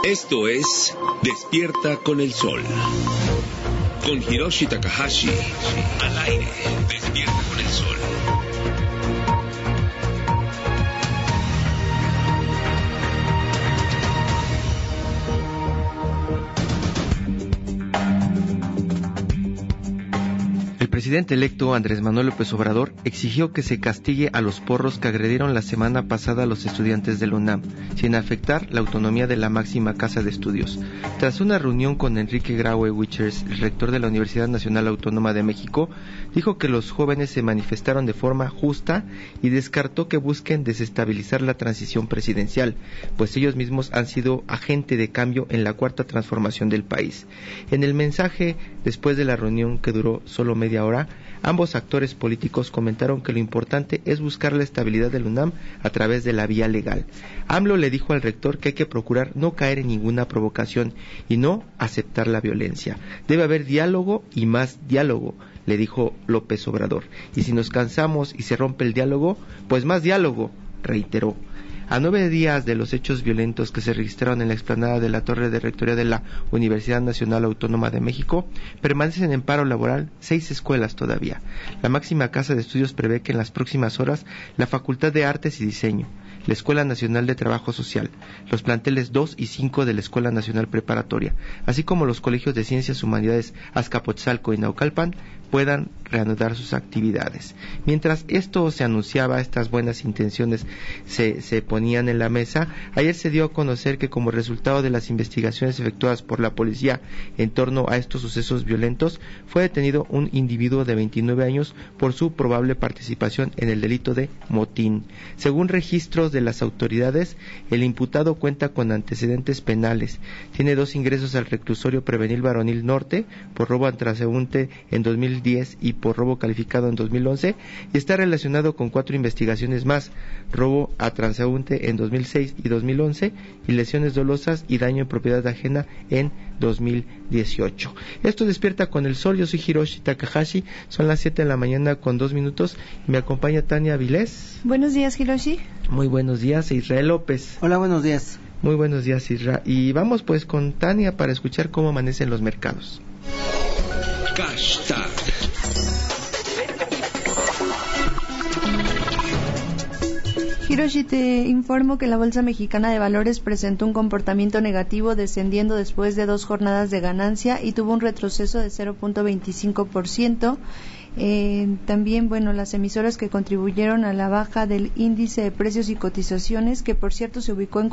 Esto es Despierta con el Sol. Con Hiroshi Takahashi. Al aire. Despierta con el Sol. El presidente electo Andrés Manuel López Obrador exigió que se castigue a los porros que agredieron la semana pasada a los estudiantes de la UNAM, sin afectar la autonomía de la máxima casa de estudios. Tras una reunión con Enrique Graue Wichers, el rector de la Universidad Nacional Autónoma de México, dijo que los jóvenes se manifestaron de forma justa y descartó que busquen desestabilizar la transición presidencial, pues ellos mismos han sido agente de cambio en la cuarta transformación del país. En el mensaje, después de la reunión que duró solo media hora, ambos actores políticos comentaron que lo importante es buscar la estabilidad del UNAM a través de la vía legal. AMLO le dijo al rector que hay que procurar no caer en ninguna provocación y no aceptar la violencia. Debe haber diálogo y más diálogo, le dijo López Obrador. Y si nos cansamos y se rompe el diálogo, pues más diálogo, reiteró. A 9 días de los hechos violentos que se registraron en la explanada de la Torre de Rectoría de la Universidad Nacional Autónoma de México, permanecen en paro laboral 6 escuelas todavía. La máxima casa de estudios prevé que en las próximas horas la Facultad de Artes y Diseño, la Escuela Nacional de Trabajo Social, los planteles 2 y 5 de la Escuela Nacional Preparatoria, así como los colegios de Ciencias Humanidades Azcapotzalco y Naucalpan, puedan reanudar sus actividades. Mientras esto se anunciaba, estas buenas intenciones se ponían en la mesa, ayer se dio a conocer que como resultado de las investigaciones efectuadas por la policía en torno a estos sucesos violentos, fue detenido un individuo de 29 años por su probable participación en el delito de motín. Según registros de las autoridades, el imputado cuenta con antecedentes penales. Tiene 2 ingresos al reclusorio prevenil varonil norte por robo a transeúnte en 2010 y por robo calificado en 2011, y está relacionado con 4 investigaciones más: robo a transeúnte en 2006 y 2011 y lesiones dolosas y daño en propiedad ajena en 2018. Esto Despierta con el Sol. Yo soy Hiroshi Takahashi. Son las 7 de la mañana con 2 minutos. Me acompaña Tania Vilés. Buenos días, Hiroshi. Muy buenos días. Israel López. Hola, buenos días. Muy buenos días, Isra. Y vamos pues con Tania para escuchar cómo amanecen los mercados. Hashtag. Hiroshi, te informo que la Bolsa Mexicana de Valores presentó un comportamiento negativo, descendiendo después de 2 jornadas de ganancia y tuvo un retroceso de 0.25%. También, las emisoras que contribuyeron a la baja del índice de precios y cotizaciones, que por cierto se ubicó en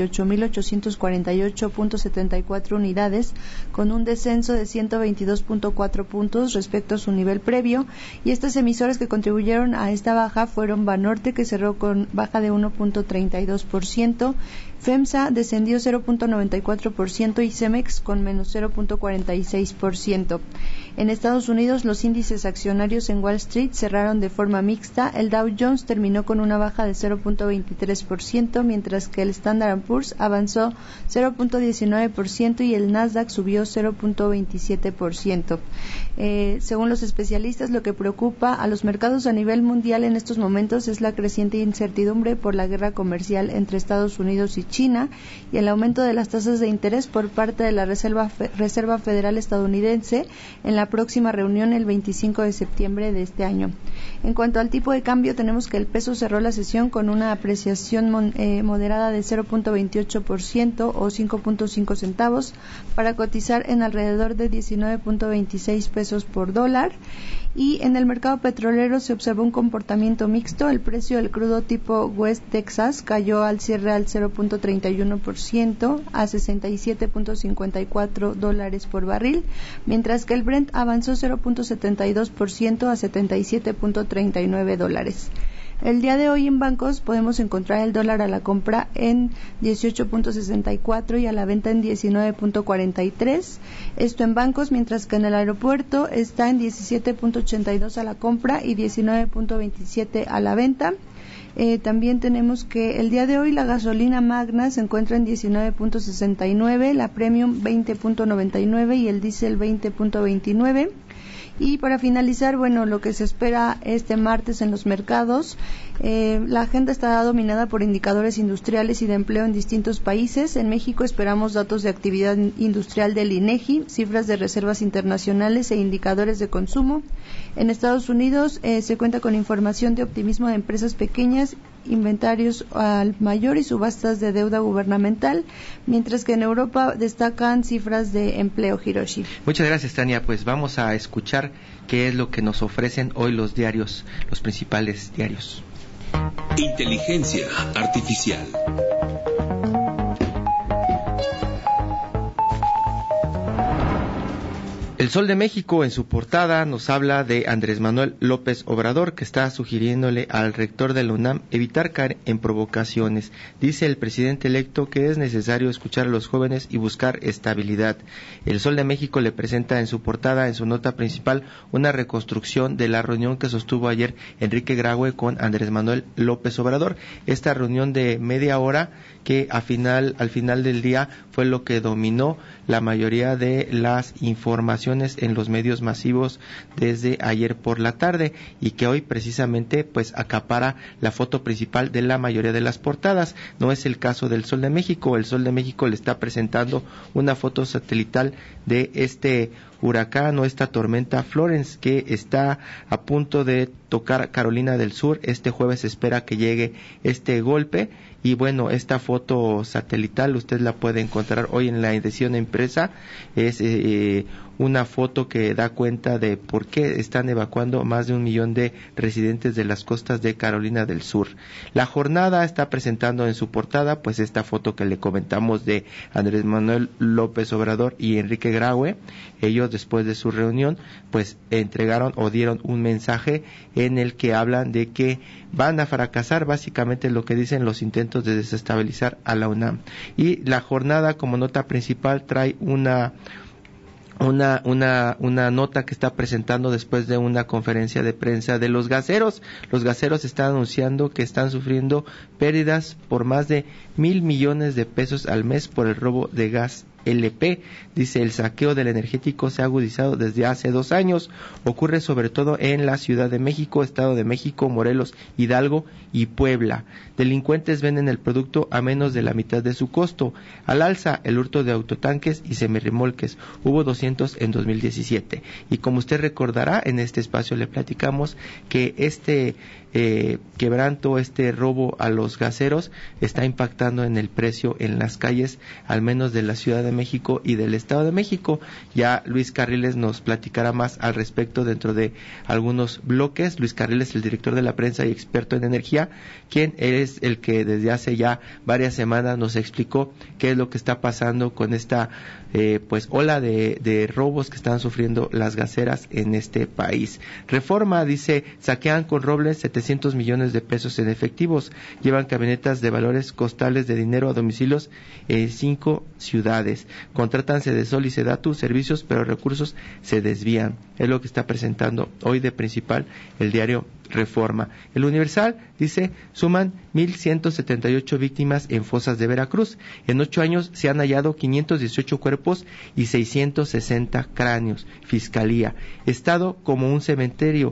48.848.74 unidades, con un descenso de 122.4 puntos respecto a su nivel previo, y estas emisoras que contribuyeron a esta baja fueron Banorte, que cerró con baja de 1.32%, FEMSA descendió 0.94% y Cemex con menos 0.46%. En Estados Unidos, los índices accionarios en Wall Street cerraron de forma mixta. El Dow Jones terminó con una baja de 0.23%, mientras que el Standard & Poor's avanzó 0.19% y el Nasdaq subió 0.27%. Según los especialistas, lo que preocupa a los mercados a nivel mundial en estos momentos es la creciente incertidumbre por la guerra comercial entre Estados Unidos y China y el aumento de las tasas de interés por parte de la Reserva Federal estadounidense en la próxima reunión el 25 de septiembre de este año. En cuanto al tipo de cambio, tenemos que el peso cerró la sesión con una apreciación moderada de 0.28% o 5.5 centavos para cotizar en alrededor de 19.26 pesos por dólar. Y en el mercado petrolero se observó un comportamiento mixto. El precio del crudo tipo West Texas cayó al cierre al 0.31% a $67.54 por barril, mientras que el Brent avanzó 0.72% a $77.39. El día de hoy en bancos podemos encontrar el dólar a la compra en 18.64 y a la venta en 19.43. Esto en bancos, mientras que en el aeropuerto está en 17.82 a la compra y 19.27 a la venta. También tenemos que el día de hoy la gasolina Magna se encuentra en 19.69, la Premium 20.99 y el diésel 20.29. Y para finalizar, bueno, lo que se espera este martes en los mercados, la agenda está dominada por indicadores industriales y de empleo en distintos países. En México esperamos datos de actividad industrial del INEGI, cifras de reservas internacionales e indicadores de consumo. En Estados Unidos se cuenta con información de optimismo de empresas pequeñas, inventarios al mayor y subastas de deuda gubernamental, mientras que en Europa destacan cifras de empleo. Hiroshi. Muchas gracias, Tania. Pues vamos a escuchar qué es lo que nos ofrecen hoy los diarios, los principales diarios. Inteligencia artificial. El Sol de México en su portada nos habla de Andrés Manuel López Obrador, que está sugiriéndole al rector de la UNAM evitar caer en provocaciones. Dice el presidente electo que es necesario escuchar a los jóvenes y buscar estabilidad. El Sol de México le presenta en su portada, en su nota principal, una reconstrucción de la reunión que sostuvo ayer Enrique Graue con Andrés Manuel López Obrador. Esta reunión de media hora que al final del día fue lo que dominó la mayoría de las informaciones en los medios masivos desde ayer por la tarde, y que hoy precisamente pues acapara la foto principal de la mayoría de las portadas. No es el caso del Sol de México. El Sol de México le está presentando una foto satelital de este huracán o esta tormenta Florence, que está a punto de tocar Carolina del Sur. Este jueves se espera que llegue este golpe, y bueno, esta foto satelital usted la puede encontrar hoy en la edición impresa. Es una foto que da cuenta de por qué están evacuando más de 1 millón de residentes de las costas de Carolina del Sur. La Jornada está presentando en su portada pues esta foto que le comentamos de Andrés Manuel López Obrador y Enrique Graue. Ellos, después de su reunión, pues entregaron o dieron un mensaje en el que hablan de que van a fracasar básicamente lo que dicen los intentos de desestabilizar a la UNAM. Y la Jornada, como nota principal, trae una nota que está presentando después de una conferencia de prensa de los gaseros. Los gaseros están anunciando que están sufriendo pérdidas por más de 1,000 millones de pesos al mes por el robo de gas LP. Dice, el saqueo del energético se ha agudizado desde hace 2 años. Ocurre sobre todo en la Ciudad de México, Estado de México, Morelos, Hidalgo y Puebla. Delincuentes venden el producto a menos de la mitad de su costo. Al alza el hurto de autotanques y semirremolques. Hubo 200 en 2017. Y como usted recordará, en este espacio le platicamos que este quebranto, este robo a los gaseros está impactando en el precio en las calles, al menos de la Ciudad de México y del Estado de México. Ya Luis Carriles nos platicará más al respecto dentro de algunos bloques. Luis Carriles, el director de la prensa y experto en energía, quien es el que desde hace ya varias semanas nos explicó qué es lo que está pasando con esta pues ola de robos que están sufriendo las gaseras en este país. Reforma dice, saquean con robles 700 millones de pesos en efectivos, llevan camionetas de valores costales de dinero a domicilios en 5 ciudades, contratan Sedesol y Sedatu servicios, pero recursos se desvían. Es lo que está presentando hoy de principal el diario Reforma. El Universal dice, suman 1,178 víctimas en fosas de Veracruz. En 8 años se han hallado 518 cuerpos y 660 cráneos. Fiscalía, Estado como un cementerio,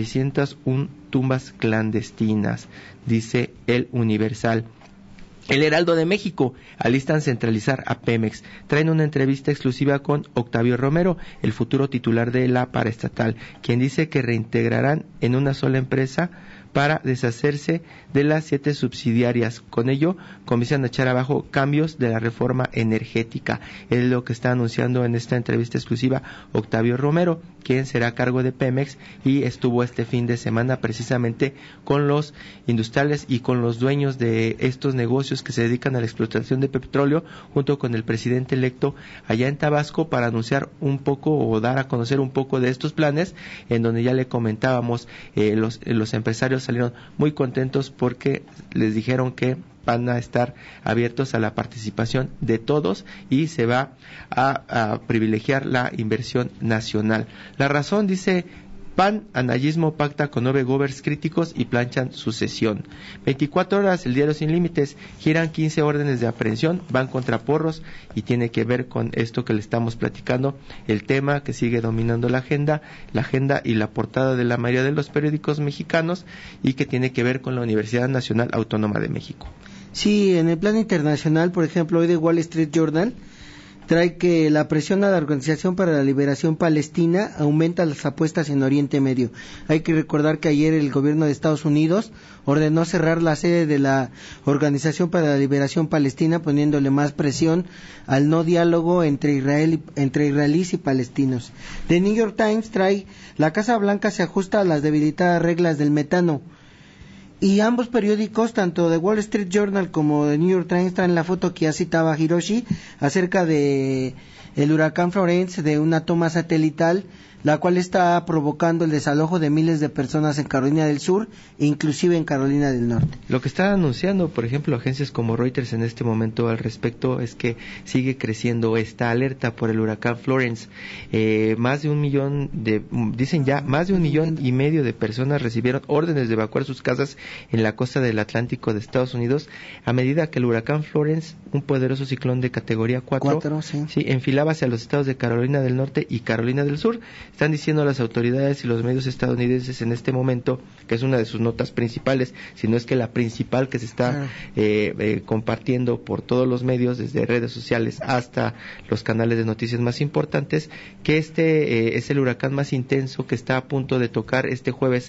601 tumbas clandestinas, dice el Universal. El Heraldo de México, alistan centralizar a Pemex. Traen una entrevista exclusiva con Octavio Romero, el futuro titular de la paraestatal, quien dice que reintegrarán en una sola empresa para deshacerse de las 7 subsidiarias. Con ello, comienzan a echar abajo cambios de la reforma energética. Es lo que está anunciando en esta entrevista exclusiva Octavio Romero, quien será a cargo de Pemex, y estuvo este fin de semana precisamente con los industriales y con los dueños de estos negocios que se dedican a la explotación de petróleo, junto con el presidente electo allá en Tabasco, para anunciar un poco o dar a conocer un poco de estos planes, en donde ya le comentábamos, los empresarios salieron muy contentos porque les dijeron que van a estar abiertos a la participación de todos y se va a privilegiar la inversión nacional. La Razón dice, PAN, anayismo pacta con 9 govers críticos y planchan sucesión. 24 horas, el diario Sin Límites, giran 15 órdenes de aprehensión, van contra porros y tiene que ver con esto que le estamos platicando, el tema que sigue dominando la agenda y la portada de la mayoría de los periódicos mexicanos y que tiene que ver con la Universidad Nacional Autónoma de México. Sí, en el plano internacional, por ejemplo, hoy The Wall Street Journal trae que la presión a la Organización para la Liberación Palestina aumenta las apuestas en Oriente Medio. Hay que recordar que ayer el gobierno de Estados Unidos ordenó cerrar la sede de la Organización para la Liberación Palestina, poniéndole más presión al no diálogo entre israelíes y palestinos. The New York Times trae: la Casa Blanca se ajusta a las debilitadas reglas del metano. Y ambos periódicos, tanto The Wall Street Journal como The New York Times, traen la foto que ya citaba Hiroshi acerca de el huracán Florence, de una toma satelital, la cual está provocando el desalojo de miles de personas en Carolina del Sur e inclusive en Carolina del Norte. Lo que está anunciando, por ejemplo, agencias como Reuters en este momento al respecto es que sigue creciendo esta alerta por el huracán Florence. Más de 1 millón más de 1,5 millones de personas recibieron órdenes de evacuar sus casas en la costa del Atlántico de Estados Unidos a medida que el huracán Florence, un poderoso ciclón de categoría 4, enfilaba hacia los estados de Carolina del Norte y Carolina del Sur. Están diciendo las autoridades y los medios estadounidenses en este momento, que es una de sus notas principales, si no es que la principal que se está compartiendo por todos los medios, desde redes sociales hasta los canales de noticias más importantes, que es el huracán más intenso que está a punto de tocar este jueves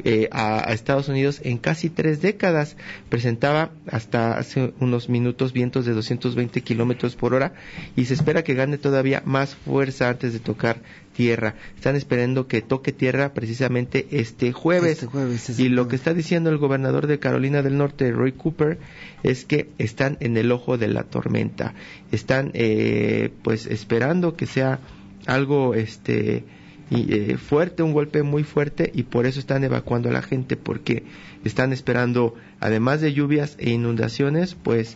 a Estados Unidos en casi 3 décadas. Presentaba hasta hace unos minutos vientos de 220 kilómetros por hora y se espera que gane todavía más fuerza antes de tocar tierra. Están esperando que toque tierra precisamente este jueves. Y lo que está diciendo el gobernador de Carolina del Norte, Roy Cooper, es que están en el ojo de la tormenta. Están pues esperando que sea algo fuerte, un golpe muy fuerte, y por eso están evacuando a la gente, porque están esperando, además de lluvias e inundaciones, pues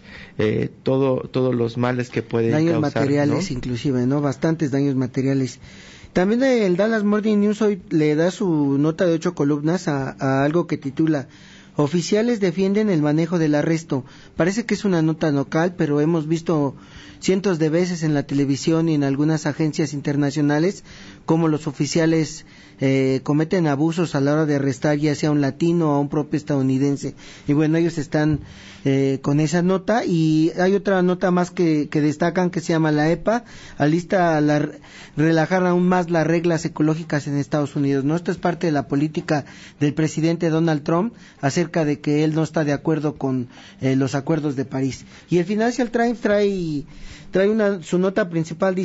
todos los males que pueden daños causar, materiales, ¿no? Inclusive, ¿no? Bastantes daños materiales. También el Dallas Morning News hoy le da su nota de 8 columnas a algo que titula: oficiales defienden el manejo del arresto. Parece que es una nota local, pero hemos visto cientos de veces en la televisión y en algunas agencias internacionales cómo los oficiales cometen abusos a la hora de arrestar ya sea a un latino o a un propio estadounidense. Y bueno, ellos están con esa nota, y hay otra nota más que destacan, que se llama: la EPA alista a relajar aún más las reglas ecológicas en Estados Unidos. ¿No? Esto es parte de la política del presidente Donald Trump acerca de que él no está de acuerdo con los acuerdos de París. Y el Financial Times trae su nota principal,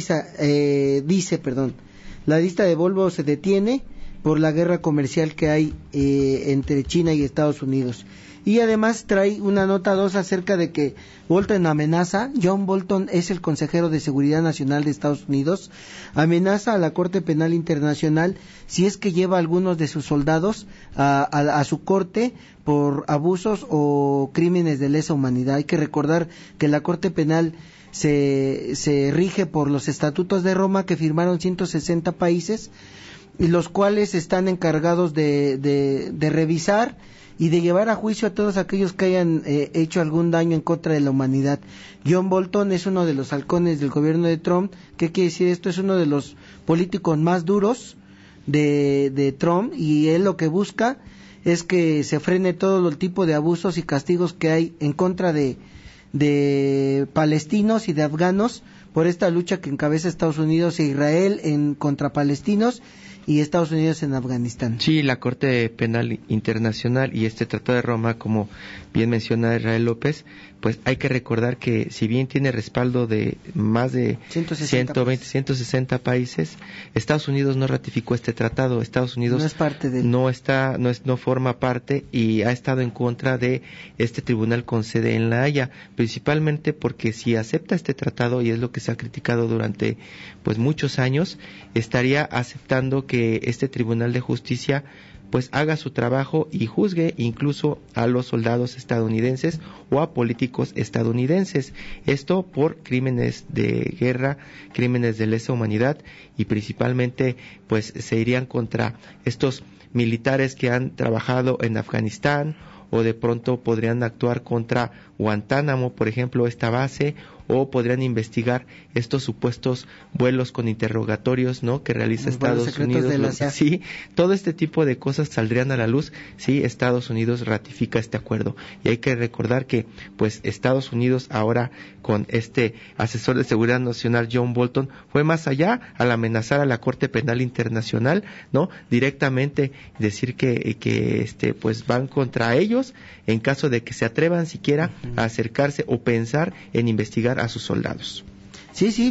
dice, la lista de Volvo se detiene por la guerra comercial que hay entre China y Estados Unidos. Y además trae una nota 2 acerca de que Bolton amenaza. John Bolton es el consejero de Seguridad Nacional de Estados Unidos, amenaza a la Corte Penal Internacional si es que lleva a algunos de sus soldados a su corte por abusos o crímenes de lesa humanidad. Hay que recordar que la Corte Penal se rige por los estatutos de Roma que firmaron 160 países, y los cuales están encargados de revisar y de llevar a juicio a todos aquellos que hayan hecho algún daño en contra de la humanidad. John Bolton es uno de los halcones del gobierno de Trump. ¿Qué quiere decir esto? Es uno de los políticos más duros de Trump, y él lo que busca es que se frene todo el tipo de abusos y castigos que hay en contra de palestinos y de afganos por esta lucha que encabeza Estados Unidos e Israel contra palestinos, y Estados Unidos en Afganistán. Sí, la Corte Penal Internacional y este Tratado de Roma, como bien menciona Israel López, pues hay que recordar que si bien tiene respaldo de más de 160 países, Estados Unidos no ratificó este tratado. Estados Unidos no es parte de él. No forma parte, y ha estado en contra de este tribunal con sede en La Haya, principalmente porque si acepta este tratado, y es lo que se ha criticado durante pues muchos años, estaría aceptando que este Tribunal de Justicia pues haga su trabajo y juzgue incluso a los soldados estadounidenses o a políticos estadounidenses. Esto por crímenes de guerra, crímenes de lesa humanidad, y principalmente pues se irían contra estos militares que han trabajado en Afganistán, o de pronto podrían actuar contra Guantánamo, por ejemplo, esta base, o podrían investigar estos supuestos vuelos con interrogatorios, ¿no?, que realiza Estados Unidos. Sí, todo este tipo de cosas saldrían a la luz si Estados Unidos ratifica este acuerdo. Y hay que recordar que pues Estados Unidos ahora, con este asesor de seguridad nacional John Bolton, fue más allá al amenazar a la Corte Penal Internacional, ¿no?, directamente decir que pues van contra ellos en caso de que se atrevan siquiera a acercarse o pensar en investigar a sus soldados. Sí,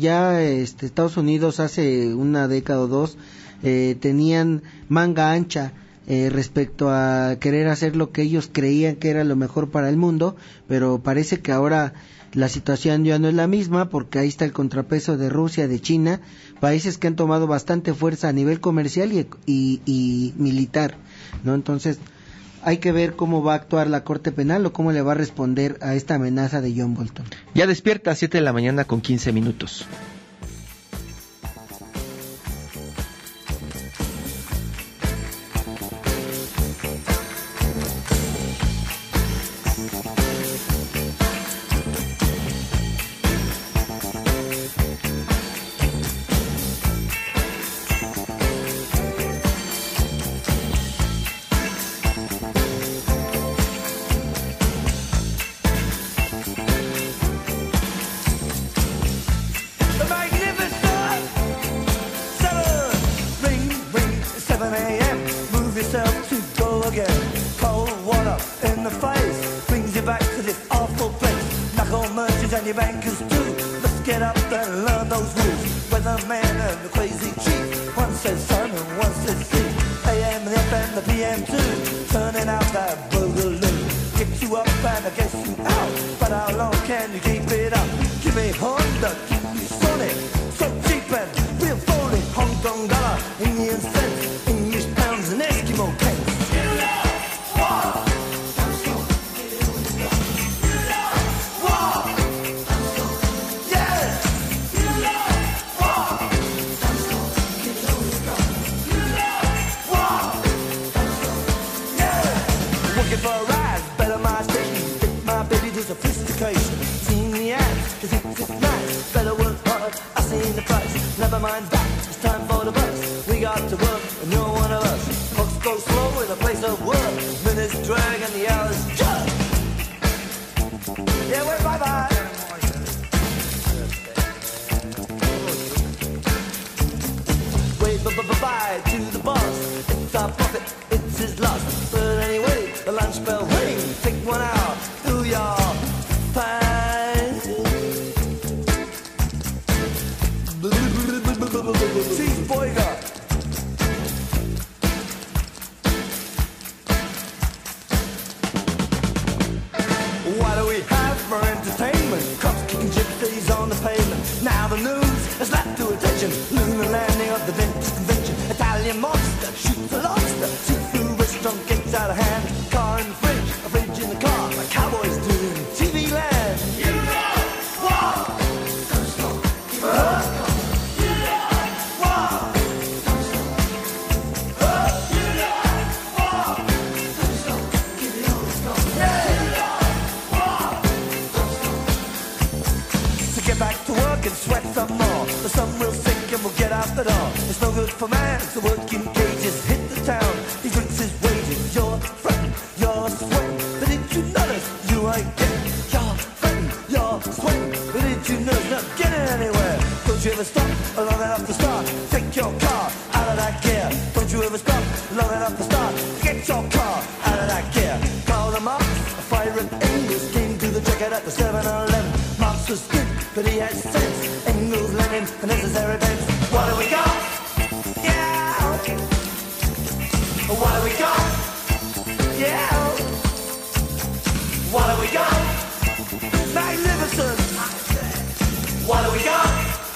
Estados Unidos hace una década o dos tenían manga ancha respecto a querer hacer lo que ellos creían que era lo mejor para el mundo, pero parece que ahora la situación ya no es la misma, porque ahí está el contrapeso de Rusia, de China, países que han tomado bastante fuerza a nivel comercial y militar, ¿no? Entonces hay que ver cómo va a actuar la Corte Penal o cómo le va a responder a esta amenaza de John Bolton. Ya despierta a 7 de la mañana con 15 minutos.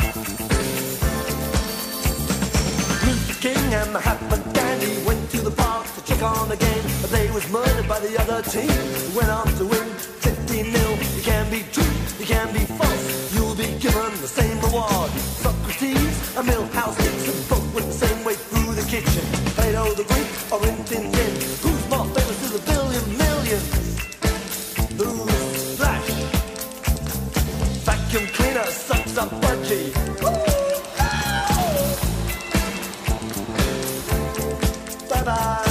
King and Mahatma Gandhi went to the party. on the game. They was murdered by the other team. Went on to win 15-0. You can be true, you can be false. You'll be given the same reward. Socrates, a Milhouse Dixon, both went the same way through the kitchen. Plato the Greek or Rin Tin Tin. Who's more famous to the billion millions? Who's Flash? Vacuum cleaner sucks up budgie. Bye-bye.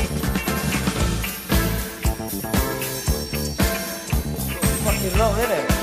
Fucking long, isn't it?